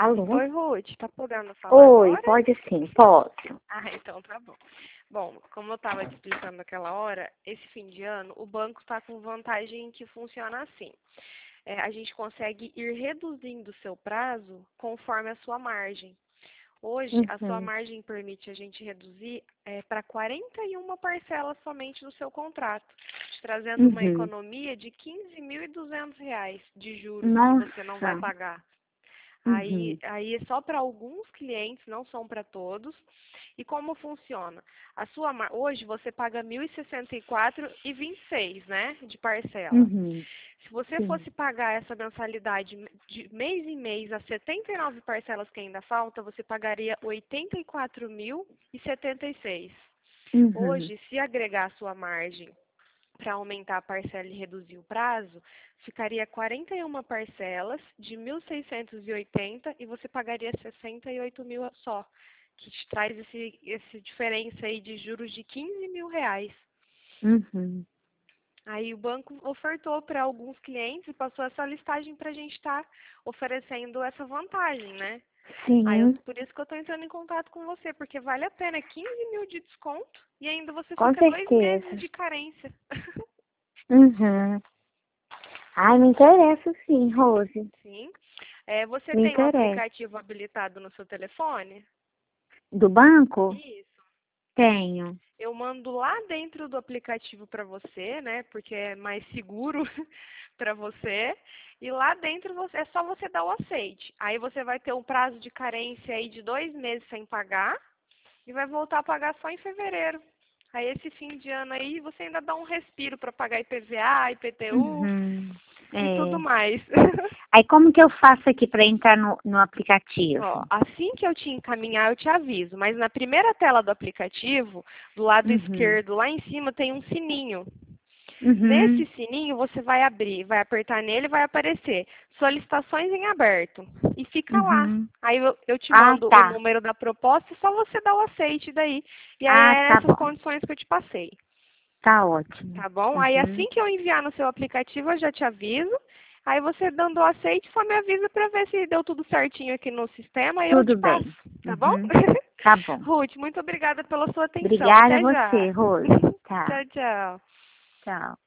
Alô? Oi, Ruth, tá podendo falar Oi, agora? pode sim, posso. Ah, então tá bom. Bom, como eu estava te explicando naquela hora, esse fim de ano o banco está com vantagem que funciona assim. A gente consegue ir reduzindo o seu prazo conforme a sua margem. Hoje, a sua Uhum, margem permite a gente reduzir para 41 parcelas somente no seu contrato, te trazendo uma uhum. economia de R$ 15.200 de juros que você não vai Nossa. pagar. Aí, Uhum, aí é só para alguns clientes, não são para todos. E como funciona? Hoje você paga 1.064,26, né, de parcela. uhum. Se você Sim. fosse pagar essa mensalidade de mês em mês, as 79 parcelas que ainda falta, você pagaria 84.076. Uhum, Hoje, se agregar a sua margem para aumentar a parcela e reduzir o prazo, ficaria 41 parcelas de 1.680 e você pagaria 68.000 só, que te traz esse diferença aí de juros de R$ 15.000. uhum. Aí o banco ofertou para alguns clientes e passou essa listagem para a gente estar oferecendo essa vantagem, né? Sim, Por isso que eu estou entrando em contato com você, porque vale a pena, 15.000 de desconto e ainda você com fica 2 meses certeza. de carência. Uhum. Ai, me interessa sim, Rose. Sim. Você Me tem o interessa. aplicativo habilitado no seu telefone? Do banco? Isso. Tenho. Eu mando lá dentro do aplicativo para você, né? Porque é mais seguro para você. E lá dentro é só você dar o aceite. Aí você vai ter um prazo de carência aí de 2 meses sem pagar e vai voltar a pagar só em fevereiro. Aí esse fim de ano aí você ainda dá um respiro para pagar IPVA, IPTU Uhum. e tudo É. mais. Aí como que eu faço aqui para entrar no aplicativo? Ó, assim que eu te encaminhar, eu te aviso. Mas na primeira tela do aplicativo, do lado Uhum. esquerdo, lá em cima, tem um sininho. Nesse Uhum. sininho, você vai abrir, vai apertar nele e vai aparecer solicitações em aberto. E fica lá. Uhum. Aí eu te Ah, mando o tá. número da proposta, é só você dar o aceite daí. E aí Ah, é tá essas bom. condições que eu te passei. Tá ótimo. Tá bom? Aí Uhum. assim que eu enviar no seu aplicativo, eu já te aviso. Aí você dando o aceite, só me avisa para ver se deu tudo certinho aqui no sistema e eu te Tudo passo. bem. Tá bom? Uhum. Tá bom. Ruth, muito obrigada pela sua atenção. Obrigada a Até você, já. Rose. Tá. Tchau, tchau. Tchau.